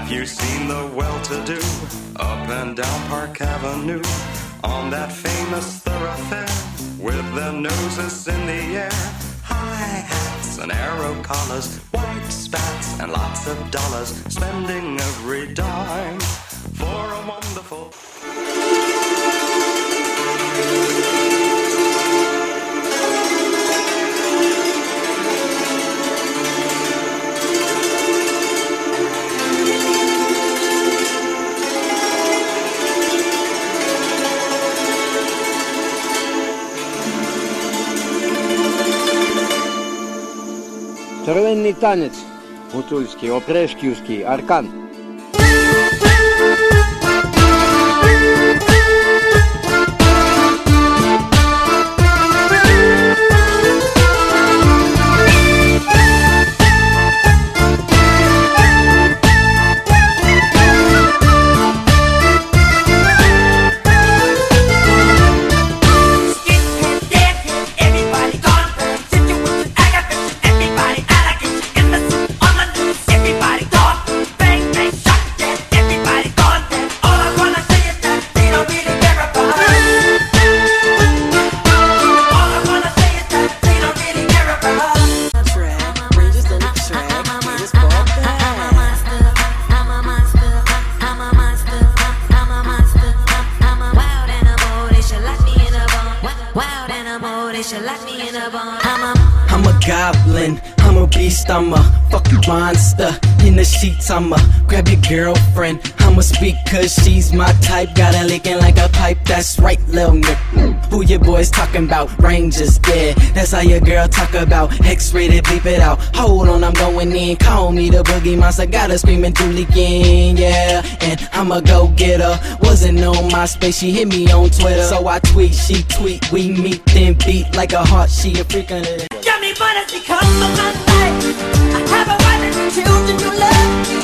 you seen the well-to-do up and down Park Avenue on that famous thoroughfare with their noses in the air? High hats and arrow collars, white spats and lots of dollars, spending every dime for a wonderful... Червонний танець гуцульський, опрешківський, аркан. I'm a goblin, I'm a beast, I'm a fucking monster. In the sheets, I'ma grab your girlfriend, I'ma speak cause she's my type. Got her licking like a pipe, that's right, lil' nigga. Who your boys talking about? Rangers, yeah, that's how your girl talk about. X-rated, bleep it out. Hold on, I'm going in, call me the boogie monster. Got her screaming Dooligan, yeah, and I'ma go get her. Wasn't on MySpace, she hit me on Twitter. So I tweet, she tweet, we meet, then beat like a heart, she a freak under it. Got me, but it's become my life. I have a wife and children you love.